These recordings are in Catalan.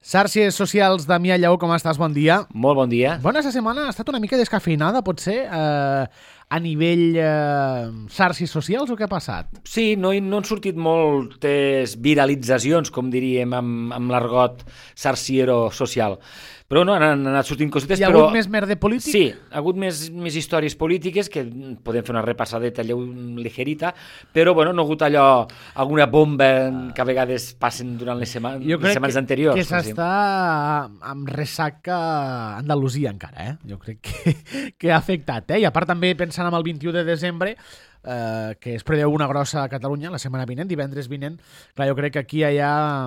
Xarxes socials, Damià Lleó, com estàs? Bon dia. Molt bon dia. Bona, esta setmana ha estat una mica descafeinada, potser, a nivell xarxes socials, o què ha passat? Sí, no han sortit moltes viralitzacions, com diríem, amb l'argot xarxiero social. Però no, han anat sortint cosetes, Hi ha però... hagut més merder polític? Sí, ha hagut més històries polítiques, que podem fer una repassadeta ligerita, però bueno, no ha hagut allò, alguna bomba que a vegades passen durant les setmanes anteriors. Jo crec que s'està amb ressaca a Andalusia encara, Jo crec que ha afectat, I a part també pensant en el 21 de desembre, que es preveu una grossa a Catalunya la setmana vinent, divendres vinent, clar, jo crec que aquí hi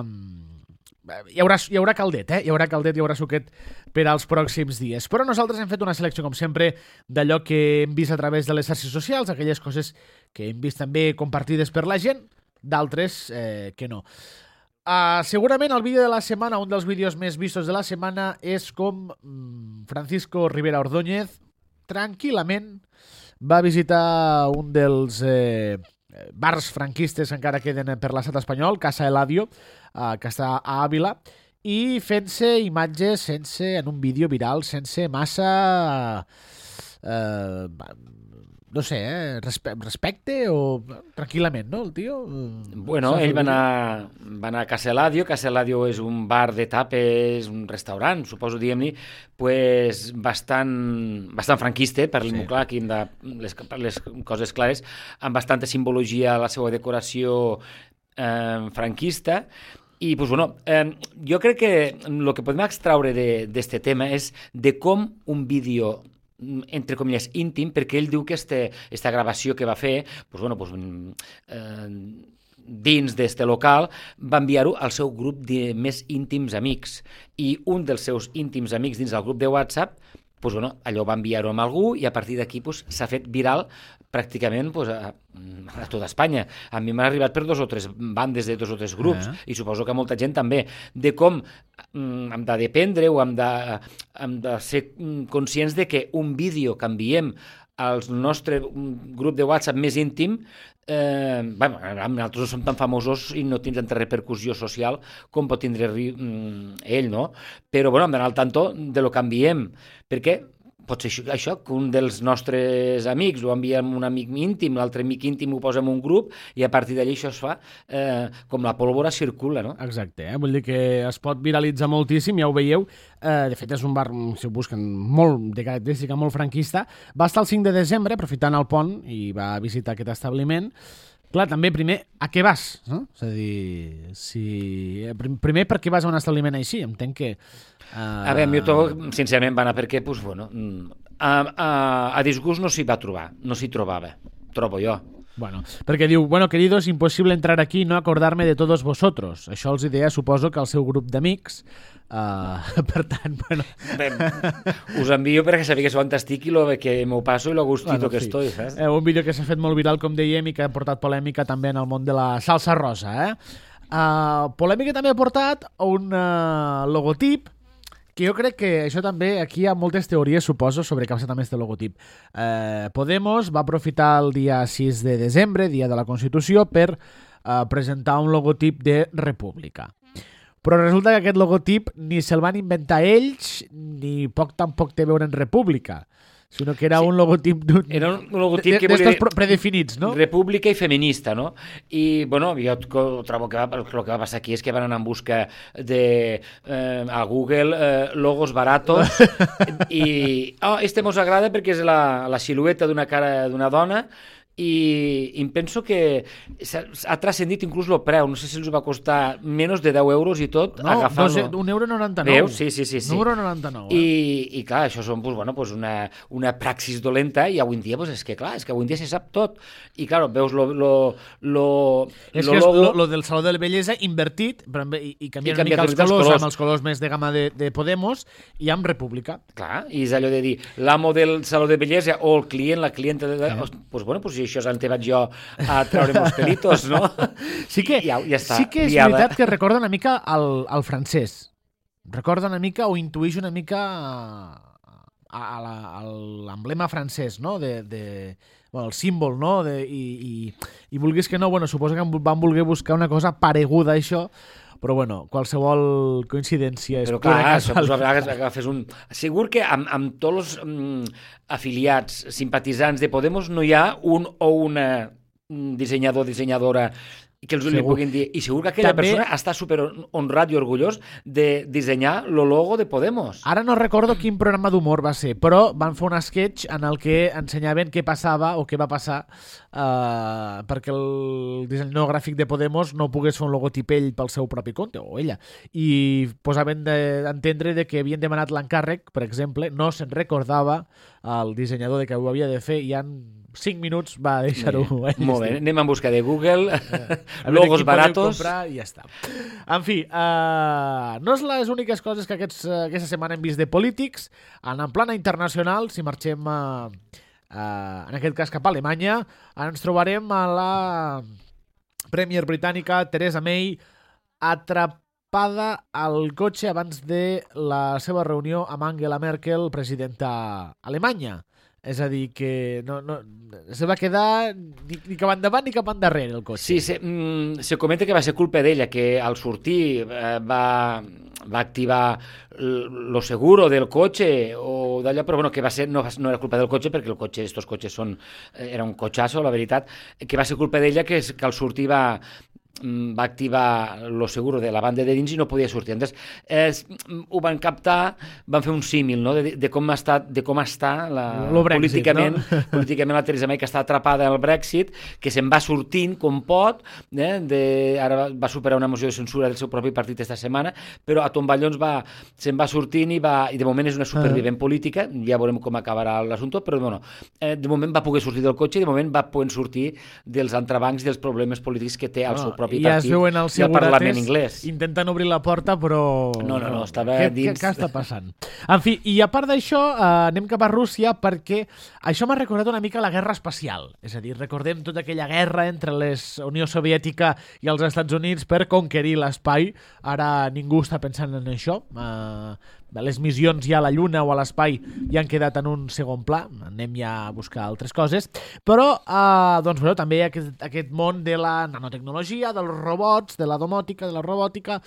haurà caldet, hi haurà caldet, hi haurà suquet per als pròxims dies. Però nosaltres hem fet una selecció, com sempre, d'allò que hem vist a través de les xarxes socials, aquelles coses que hem vist també compartides per la gent, d'altres que no. Segurament el vídeo de la setmana, un dels vídeos més vistos de la setmana, és com Francisco Rivera Ordóñez tranquil·lament va visitar un dels bars franquistes encara queden per l'estat espanyol, Casa Eladio, que està a Àvila, i fent-se imatges en un vídeo viral sense massa no sé, respecte o tranquil·lament, no, el tio? Bueno, ell va anar a Casa Eladio. Casa Eladio és un bar de tapes, un restaurant, suposo, diguem-li, pues, bastant franquista, parlem-ho clar, aquí les coses clares, amb bastanta simbologia a la seva decoració franquista. I, pues, bueno, jo crec que el que podem extraure d'este tema és de com un vídeo entre comillas, íntim, perquè ell diu que esta gravació que va fer, pues, bueno, pues, dins d'este local, va enviar-ho al seu grup de més íntims amics. I un dels seus íntims amics dins del grup de WhatsApp, pues, bueno, allò va enviar-ho amb algú i a partir d'aquí pues, s'ha fet viral pràcticament pues, a tota Espanya. A mi m'ha arribat per 2 o 3 bandes de 2 o 3 grups i suposo que molta gent també, de com hem de dependre o hem de ser conscients de que un vídeo que enviem al nostre grup de WhatsApp més íntim, nosaltres no som tan famosos i no tindrem tanta repercussió social com pot tindre ell, no? Però bueno, hem d'anar al tanto de lo que enviem, perquè pot ser això, que un dels nostres amics ho envia amb un amic íntim, l'altre amic íntim ho posa en un grup i a partir d'allí això es fa com la pólvora circula, no? Exacte, vull dir que es pot viralitzar moltíssim, ja ho veieu. De fet, és un bar, si ho busquen, molt de característica, molt franquista. Va estar el 5 de desembre, aprofitant el pont, i va visitar aquest establiment. Clar, també, primer, a què vas? No? És a dir, primer, per què vas a un establiment així? Entenc que... A veure, jo sincerament va anar perquè, pues, bueno, a disgust no s'hi va trobar, no s'hi trobava, trobo jo. Bueno, perquè diu, queridos, imposible entrar aquí y no acordarme de todos vosotros. Això els deia, suposo, que el seu grup d'amics. Per tant, bueno... Bé, us envio perquè sabia on estic i lo que m'ho passo i lo gustito que estoy, saps? Un vídeo que s'ha fet molt viral, com dèiem, i que ha portat polèmica també en el món de la salsa rosa, polèmica també ha portat un logotip, que jo crec que això també, aquí hi ha moltes teories, suposo, sobre què ha passat amb aquest logotip. Podemos va aprofitar el dia 6 de desembre, dia de la Constitució, per presentar un logotip de República. Però resulta que aquest logotip ni se'l van inventar ells, ni tampoc té a veure en República, sinó que era un logotip era un logotip que d'estos predefinits, no? República i feminista, no? I, bueno, jo trobo que el que va passar aquí és que van anar en busca a Google logos baratos i este mos agrada perquè és la silueta d'una cara d'una dona i em penso que ha transcendit inclús el preu, no sé si els va costar menys de 10 euros i tot, agafar-lo. €1,99. Veus? Sí. €1,99. I clar, això són una praxis dolenta i avui en dia, és que avui en dia se sap tot. I clar, veus lo lo del Saló de la Bellesa invertit i canviant una mica els colors amb els colors més de gamma de Podemos i amb República. Clar, i és allò de dir l'amo del Saló de Bellesa o el client, la clienta si això és on vaig jo a treure els pelitos, no? Sí que és veritat que recorda una mica al francès. Recorda una mica o intuïix una mica a l'emblema francès, no? El símbol, no? I vulguis que no, suposo que van voler buscar una cosa pareguda a això, però bueno, qualsevol coincidència és però pura clar, casualitat. agafes un... Segur que amb tots els afiliats, simpatitzants de Podemos no hi ha un o una dissenyadora que els li Segur. puguin dir. I segur que aquella També- persona està super honrat i orgullós de dissenyar el logo de Podemos. Ara no recordo quin programa d'humor va ser, però van fer un sketch en el que ensenyaven què passava o què va passar perquè el dissenyador gràfic de Podemos no pogués fer un logotip ell pel seu propi compte, o ella. I posaven d'entendre de que havien demanat l'encàrrec, per exemple, no se'n recordava el dissenyador de que ho havia de fer i en 5 minuts va deixar-ho. Molt bé, anem en busca de Google, A veure logos quin podeu baratos. comprar i ja està. En fi, no és les úniques coses que aquesta setmana hem vist de polítics. En plana internacional, si marxem en aquest cas cap a Alemanya, ens trobarem a la Premier britànica Theresa May atrapada al cotxe abans de la seva reunió amb Angela Merkel, presidenta alemanya. És a dir, que se va quedar ni cap endavant ni cap endarrere el cotxe. Sí, se comenta que va ser culpa d'ella, que al sortir va activar lo seguro del cotxe o d'allò, però bueno, que va ser, no era culpa del cotxe, perquè estos cotxes era un cotxasso, la veritat, que va ser culpa d'ella que al sortir va activar lo seguro de la banda de dins i no podia sortir. Entonces, ho van captar, van fer un símil, no? de com està Brexit, políticament la Theresa May, que està atrapada en el Brexit, que se'n va sortint com pot, ara va superar una moció de censura del seu propi partit esta setmana, però a tomballons se'n va sortint i de moment és una supervivent política, ja veurem com acabarà l'assumpte, però bueno, de moment va poder sortir del cotxe i de moment va poder sortir dels entrebancs i dels problemes polítics que té el seu propi ja es partit veuen els i el Parlament segurates anglès. intentant obrir la porta, però... No, estava dins. Què està passant? En fi, i a part d'això, anem cap a Rússia perquè això m'ha recordat una mica la guerra espacial. És a dir, recordem tota aquella guerra entre la Unió Soviètica i els Estats Units per conquerir l'espai. Ara ningú està pensant en això. Les missions ja a la Lluna o a l'espai ja han quedat en un segon pla, anem ja a buscar altres coses, però també hi ha aquest món de la nanotecnologia, dels robots, de la domòtica, de la robòtica.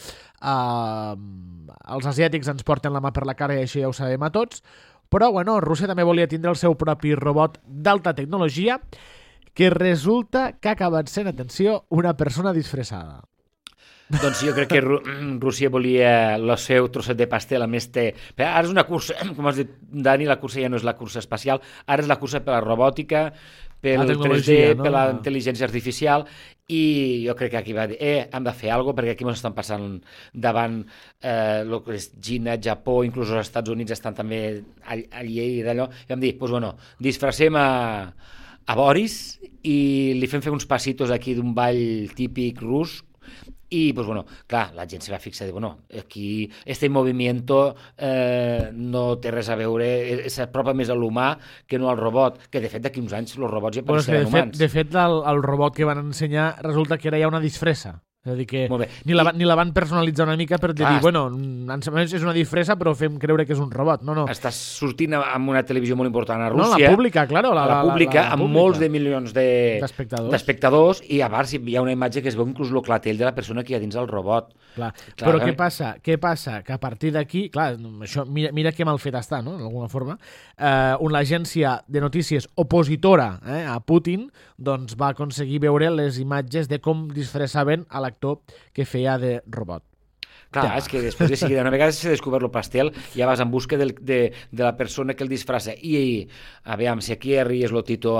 Els asiàtics ens porten la mà per la cara i això ja ho sabem a tots, però bueno, Rússia també volia tindre el seu propi robot d'alta tecnologia, que resulta que ha acabat sent, atenció, una persona disfressada. Doncs jo crec que Rússia volia el seu trosset de pastel, a més té... Ara és una cursa, com has dit, Dani, la cursa ja no és la cursa espacial, ara és la cursa per la robòtica, pel 3D, per la intel·ligència artificial, i jo crec que aquí va dir, hem de fer alguna cosa, perquè aquí ens estan passant davant el que és Xina, Japó, inclús els Estats Units estan també allí d'allò, i vam dir, doncs bueno, disfressem a Boris i li fem fer uns passitos aquí d'un ball típic rus. I, pues bueno, clar, la gent se va fixar, bueno, aquí este movimiento no té res a veure, s'apropa més a l'humà que no al robot, que de fet d'aquí uns anys els robots ja pareixen humans. De fet, el robot que van ensenyar resulta que era ja una disfressa. És a dir, que ni la van personalitzar una mica per dir, bueno, és una disfressa però fem creure que és un robot. No. Estàs sortint amb una televisió molt important a Rússia. No, la pública, claro. La pública, amb molts de milions d'espectadors, i a part hi ha una imatge que es veu inclús el clatell de la persona que hi ha dins el robot. Clar. Però què passa? Que a partir d'aquí, clar, això, mira que mal fet està, no?, d'alguna forma, l'agència de notícies opositora a Putin doncs va aconseguir veure les imatges de com disfressaven a l'actor que feia de robot. Clar, és que després de seguida, una vegada s'ha descobert el pastel, ja vas en busca de la persona que el disfressa. I aviam, si aquí arries lo Tito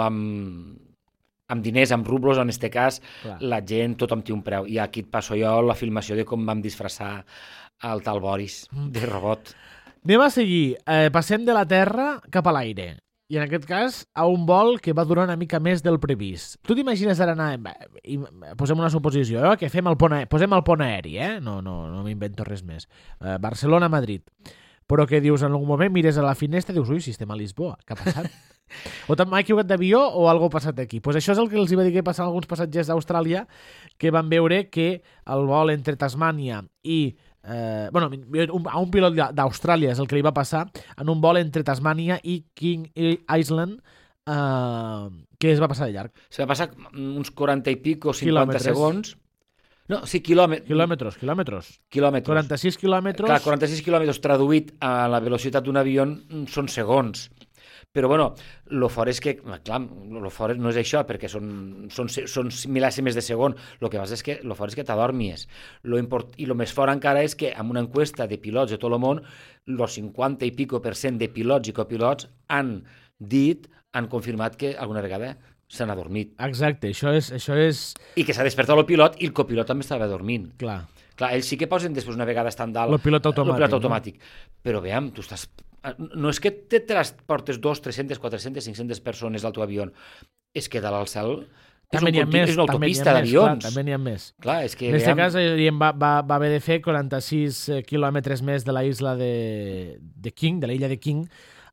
amb diners, amb rublos, en este cas, la gent, tothom té un preu. I aquí et passo jo la filmació de com vam disfressar el tal Boris, de robot. Anem a seguir. Passem de la Terra cap a l'aire. I en aquest cas, a un vol que va durar una mica més del previst. Tu t'imagines ara anar... Posem una suposició, que posem el pont aeri, no m'invento res més. Barcelona-Madrid. Però que dius, en algun moment mires a la finestra i dius, ui, si estem a Lisboa, què ha passat? O m'ha equivocat d'avió o alguna cosa ha passat aquí. Pues això és el que els va dir que passava a alguns passatgers d'Austràlia que van veure que el vol entre Tasmània i... a un pilot d'Austràlia és el que li va passar en un vol entre Tasmània i King Island, que es va passar de llarg. Se va passar uns 40 i pic o 50 segons No, sí, quilòmetres. Quilòmetres. Quilòmetres. 46 quilòmetres. Clar, 46 quilòmetres traduït a la velocitat d'un avió són segons. Però, bueno, lo fort és que, clar, lo fort no és això, perquè són mil·lèsimes de segon. El que passa és que lo fort és que t'adormies. I el més fort encara és que amb una encuesta de pilots de tot el món, el 50 i pico % de pilots i copilots han confirmat que alguna vegada s'han adormit. Exacte, això és... I que s'ha despertat el pilot i el copilot també estava dormint. Clar, ells sí que posen després una vegada estan dalt... El pilot automàtic. Però veiem, tu estàs... No és que te transportes 200, 300, 400, 500 persones al teu avió. És que dalt al cel és una autopista d'avions. També n'hi ha més. Clar, és que... En aquest cas, va haver de fer 46 quilòmetres més de la isla de King, de l'illa de King,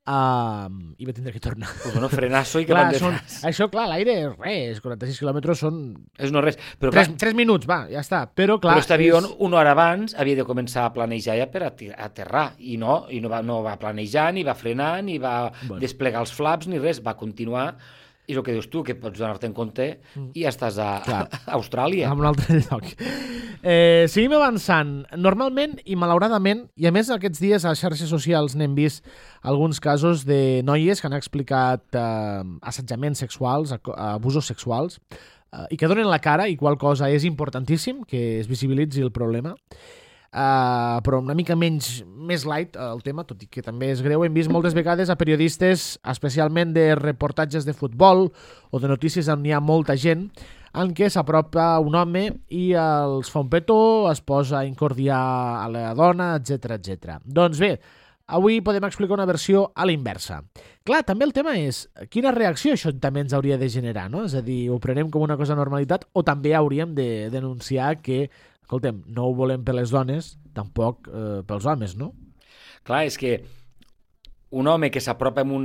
i va tindre que tornar. Pues bueno, frenazo i que van de fas. Això, clar, l'aire és res, 46 quilòmetres són... És no res. Però, 3 minuts, va, ja està. Però aquest avió una hora abans havia de començar a planejar ja per aterrar, i no va planejar, ni va frenar, ni va desplegar els flaps, ni res, va continuar. I el que dius tu, que pots donar-te en compte i ja estàs a Austràlia. A un altre lloc. Seguim avançant. Normalment i malauradament, i a més aquests dies a les xarxes socials n'hem vist alguns casos de noies que han explicat assetjaments sexuals, abusos sexuals, i que donen la cara, i qual cosa és importantíssim que es visibilitzi el problema. Però una mica més light el tema, tot i que també és greu. Hem vist moltes vegades a periodistes, especialment de reportatges de futbol o de notícies on hi ha molta gent, en què s'apropa un home i els fa un petó, es posa a incordiar a la dona, etc. Doncs bé, avui podem explicar una versió a la inversa. Clar, també el tema és quina reacció això també ens hauria de generar, no? És a dir, ho prenem com una cosa de normalitat o també hauríem de denunciar que escoltem, no ho volem per les dones, tampoc pels homes, no? Clar, és que un home que s'apropa amb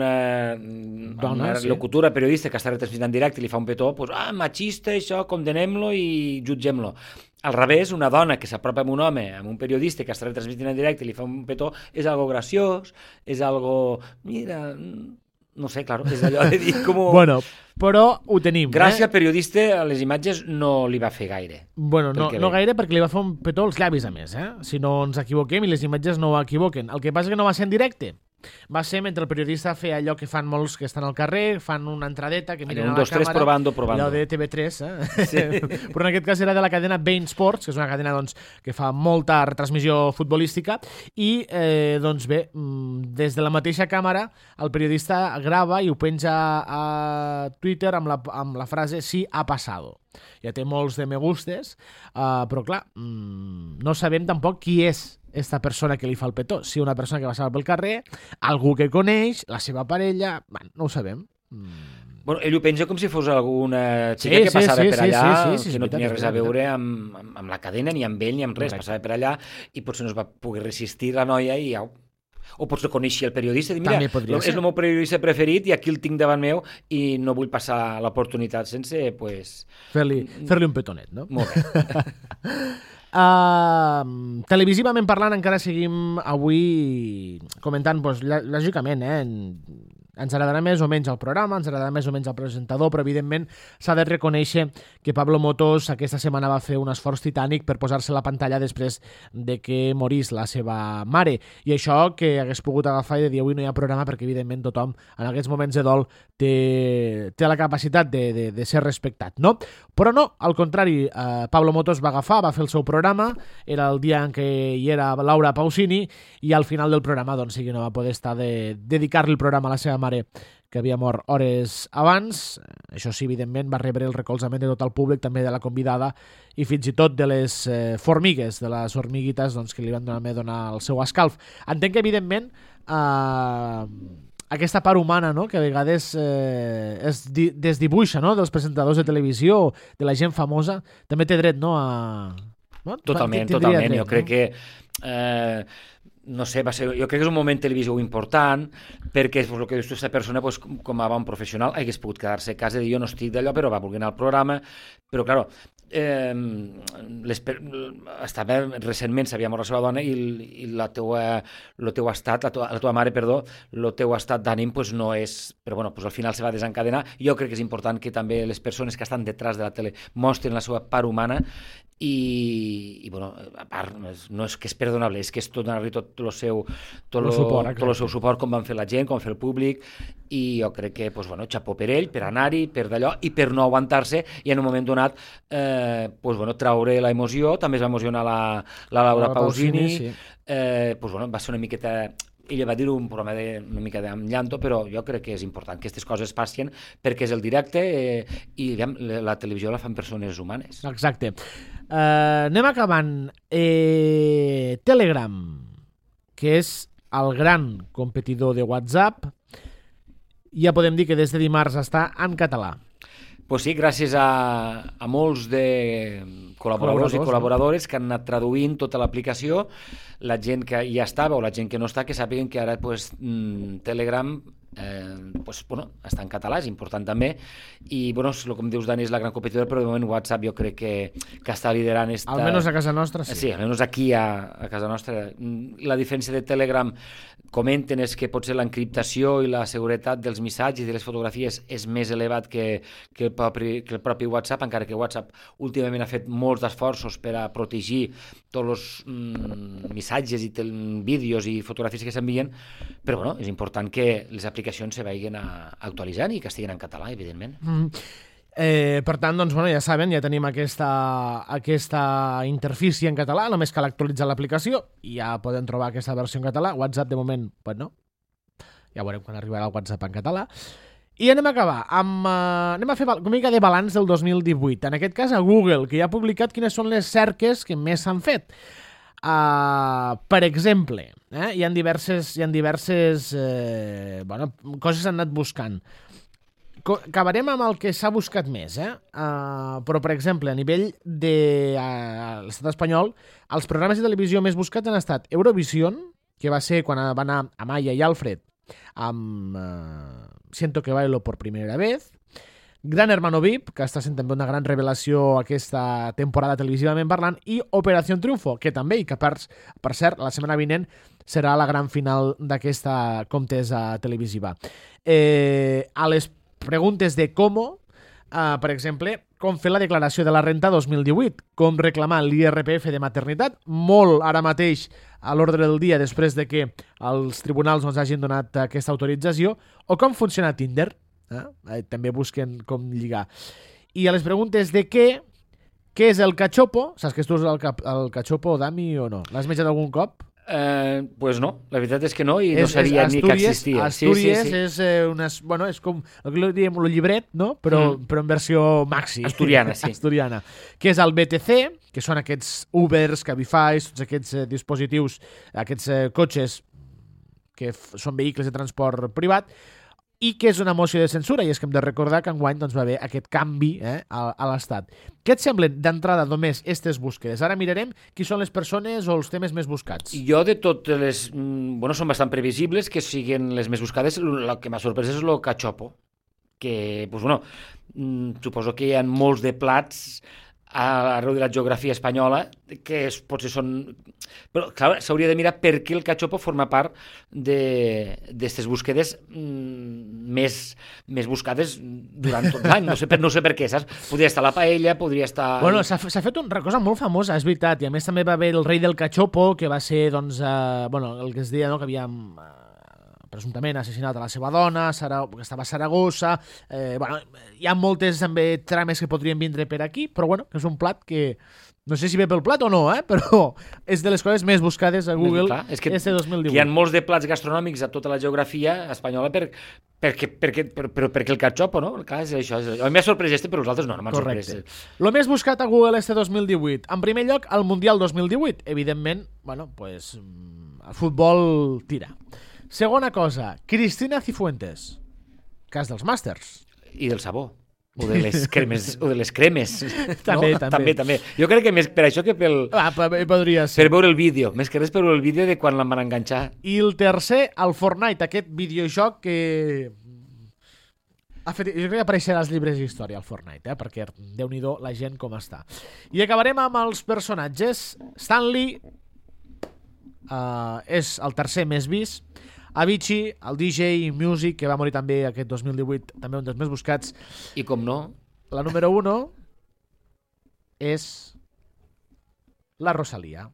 una locutora periodista que està retransmitint en directe i li fa un petó, doncs, machista, això, condenem-lo i jutgem-lo. Al revés, una dona que s'apropa amb un home, amb un periodista que està retransmitint en directe i li fa un petó, és algo graciós, és algo... Mira... No sé, claro, és allò de dir com... Bueno, però ho tenim. Gràcia al periodista a les imatges no li va fer gaire. Bueno, no gaire perquè li va fer un petó als llavis, a més, Si no ens equivoquem i les imatges no ho equivoquen. El que passa és que no va ser en directe. Va ser mentre el periodista feia allò que fan molts que estan al carrer, fan una entradeta, que miren a la càmera... 1, 2, 3, probando. Allò de TV3, Sí. Però en aquest cas era de la cadena Bein Sports, que és una cadena que fa molta retransmissió futbolística, i doncs bé, des de la mateixa càmera el periodista grava i ho penja a Twitter amb la frase «Sí, ha pasado». Ja té molts de me gustes, però clar, no sabem tampoc qui és esta persona que li fa el petó. Si una persona que passava pel carrer, algú que coneix, la seva parella... Bueno, no ho sabem. Bueno, ell ho penja com si fos alguna xica que passava per allà, que no tenia res a veure amb la cadena, ni amb ell, ni amb res. Passava per allà i potser no es va poder resistir la noia i au. O potser coneixia el periodista i dir, mira, és el meu periodista preferit i aquí el tinc davant meu i no vull passar l'oportunitat sense, pues... Fer-li un petonet, no? Molt bé. Televisivament parlant, encara seguim avui comentant, doncs, lògicament, ens agradarà més o menys el programa, ens agradarà més o menys el presentador, però evidentment s'ha de reconèixer que Pablo Motos aquesta setmana va fer un esforç titànic per posar-se a la pantalla després de que morís la seva mare. I això que hagués pogut agafar i de dir avui no hi ha programa perquè evidentment tothom en aquests moments de dol té la capacitat de ser respectat, no? Però no, al contrari, Pablo Motos va agafar, va fer el seu programa, era el dia en què hi era Laura Pausini i al final del programa doncs sí que no va poder estar de dedicar-li el programa a la seva mare que havia mort hores abans. Això sí, evidentment, va rebre el recolzament de tot el públic, també de la convidada i fins i tot de les formigues, de les hormiguites doncs, que li van donar el seu escalf. Entenc que, evidentment, aquesta part humana, no?, que a vegades es desdibuixa, no?, dels presentadors de televisió, de la gent famosa, també té dret, no?, No? Totalment. Jo crec que... no sé, jo crec que és un moment televisiu important perquè és el que dius tu, aquesta persona com a bon professional hagués pogut quedar-se a casa i dir jo no estic d'allò, però va voler anar al programa, però clar, recentment s'havia mort la seva dona i la teva mare, el teu estat d'ànim no és, però bueno, al final se va desencadenar. Jo crec que és important que també les persones que estan detrás de la tele mostren la seva part humana i bueno, a part, no és que és perdonable, és que és donar-li tot el seu suport, com van fer la gent, com va fer el públic, i jo crec que, doncs, bueno, xapó per ell, per anar-hi, per d'allò, i per no aguantar-se, i en un moment donat, doncs, bueno, traure la emoció. També es va emocionar la Laura Pausini, sí. Doncs, bueno, va ser una miqueta... Ella va dir un programa una mica amb llanto, però jo crec que és important que aquestes coses passin, perquè és el directe i la televisió la fan persones humanes. Exacte. Anem acabant. Telegram, que és el gran competidor de WhatsApp, ja podem dir que des de dimarts està en català. Pues sí, gràcies a molts de col·laboradors i col·laboradores que han anat traduint tota l'aplicació, la gent que ja estava o la gent que no està, que sàpiguen que ara pues, Telegram bueno, està en català, és important també, i bueno, com dius, Dani, és la gran competidora, però de moment WhatsApp jo crec que està liderant almenys a casa nostra, sí. Sí, almenys aquí a casa nostra. La diferència de Telegram, comenten, és que potser l'encriptació i la seguretat dels missatges i de les fotografies és més elevat que el propi WhatsApp, encara que WhatsApp últimament ha fet molts esforços per a protegir tots els missatges i vídeos i fotografies que s'envien, però bueno, és important que les aplicacions se vagin actualitzant i que estiguin en català, evidentment. Per tant, doncs, bueno, ja saben, ja tenim aquesta interfície en català, només cal actualitzar l'aplicació i ja podem trobar aquesta versió en català. WhatsApp, de moment, pues no. Ja veurem quan arribarà el WhatsApp en català. I anem a acabar amb... anem a fer una mica de balanç del 2018. En aquest cas, a Google, que ja ha publicat quines són les cerques que més s'han fet. Per exemple, hi ha diverses bueno, coses que s'han anat buscant. Acabarem amb el que s'ha buscat més, però, per exemple, a nivell de l'estat espanyol, els programes de televisió més buscats han estat Eurovision, que va ser quan va anar Amaya i Alfred amb Siento que bailo por primera vez, Gran Hermano VIP, que està sent també una gran revelació aquesta temporada televisivament parlant, i Operación Triunfo, que també, i que per cert, la setmana vinent serà la gran final d'aquesta contesa televisiva. A les preguntes de com, per exemple, com fer la declaració de la renta 2018, com reclamar l'IRPF de maternitat, molt ara mateix a l'ordre del dia després de que els tribunals ens hagin donat aquesta autorització, o com funciona Tinder. També busquen com lligar. I a les preguntes de què és el cachopo, saps que tu és el cachopo, Dami, o no? L'has menjat algun cop? Pues no, la veritat és que no, i no sabia ni que existia. Astúries és bueno, és com el que diem el llibret, no? Però en versió maxi. Asturiana, sí. Asturiana. Que és el BTC, que són aquests Ubers, Cabify, tots aquests dispositius, aquests cotxes que són vehicles de transport privat, i que és una moció de censura, i és que hem de recordar que enguany doncs, va haver aquest canvi a l'Estat. Què et semblen d'entrada només aquestes búsquedes? Ara mirarem qui són les persones o els temes més buscats. Jo de totes les... Bueno, són bastant previsibles que siguin les més buscades. El que m'ha sorprès és el cachopo, que, pues, bueno, suposo que hi ha molts de plats arreu de la geografia espanyola que potser són... Però, clar, s'hauria de mirar per què el cachopo forma part d'aquestes búsquedes més buscades durant tot l'any. No sé per què, saps? Podria estar la paella, podria estar... Bueno, s'ha fet una cosa molt famosa, és veritat, i a més també va haver el rei del cachopo, que va ser, doncs, bueno, el que es deia, no?, que havia... presumptament assassinat a la seva dona, que estava a Saragossa. Bueno, hi ha moltes també trames que podrien vindre per aquí, però bueno, és un plat que no sé si ve pel plat o no, però és de les coses més buscades a Google. Clar, és que 2018. Hi ha molts de plats gastronòmics a tota la geografia espanyola perquè el cachopo, no? Clar, és això. A mi m'ha sorprès però els altres no m'han sorprès. Lo més buscat a Google 2018. En primer lloc, el Mundial 2018. Evidentment, bueno, pues el futbol tira. Segona cosa, Cristina Cifuentes, cas dels màsters. I del sabó. O de les cremes. També, no? també. Jo crec que més per això que podria ser. Per veure el vídeo. Més que res per veure el vídeo de quan l'han van enganxar. I el tercer, el Fortnite, aquest videojoc que... jo crec que apareixerà als llibres d'història, el Fortnite, perquè Déu-n'hi-do la gent com està. I acabarem amb els personatges. Stan Lee és el tercer més vist. Avicii, el DJ Music, que va morir també aquest 2018, també un dels més buscats. I com no? La número 1 és la Rosalía.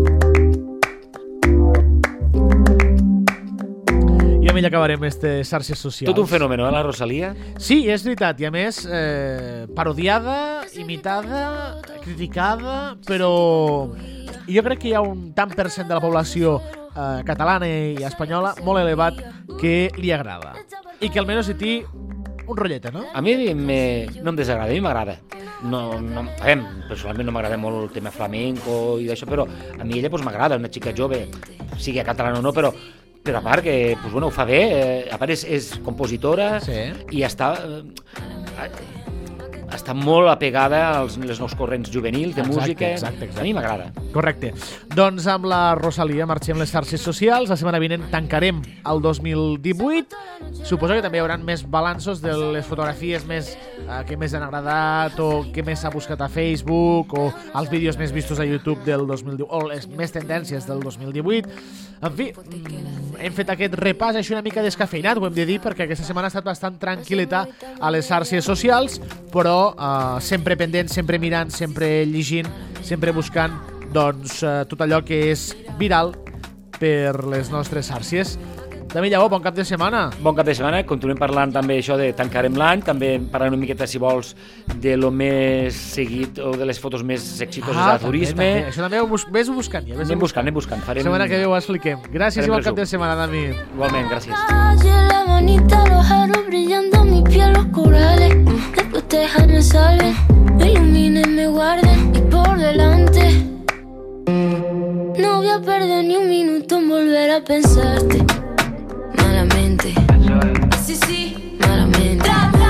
I amb ella acabarem aquestes xarxes socials. Tot un fenomen, la Rosalía? Sí, és veritat, i a més parodiada, imitada, criticada, però jo crec que hi ha un tant per cent de la població catalana i espanyola molt elevat que li agrada. I que almenys hi té un rotllete, no? A mi no em desagrada, a mi m'agrada. Personalment no m'agrada molt el tema flamenco i d'això, però a mi ella m'agrada, una xica jove, sigui catalana o no, però a part que ho fa bé, a part és compositora i està molt apegada als nous corrents juvenils de música. Exacte. A mi m'agrada. Correcte. Doncs amb la Rosalía marxem les xarxes socials. La setmana vinent tancarem el 2018. Suposo que també hi haurà més balanços de les fotografies que més han agradat o que més s'ha buscat a Facebook o els vídeos més vistos a YouTube del 2018 o les més tendències del 2018. En fi, hem fet aquest repàs així una mica descafeinat, ho hem de dir, perquè aquesta setmana ha estat bastant tranquil·leta a les xarxes socials, però sempre pendent, sempre mirant, sempre llegint, sempre buscant tot allò que és viral per les nostres xarxes. David Lleó, bon cap de setmana. Bon cap de setmana, continuem parlant també això de tancarem l'any, també parlant una miqueta, si vols, de lo més seguit o de les fotos més exitoses de turisme. També. Això també vés-ho buscant ja. Anem buscant. La setmana que ve ho expliquem. Gràcies i bon cap de setmana, Dami. Igualment, gràcies. La manita, los aros brillando mi piel, los corales. Después me salven, me iluminen, me guarden y por delante. No voy a perder ni un minuto en volver a pensarte. Malamente, sí, malamente.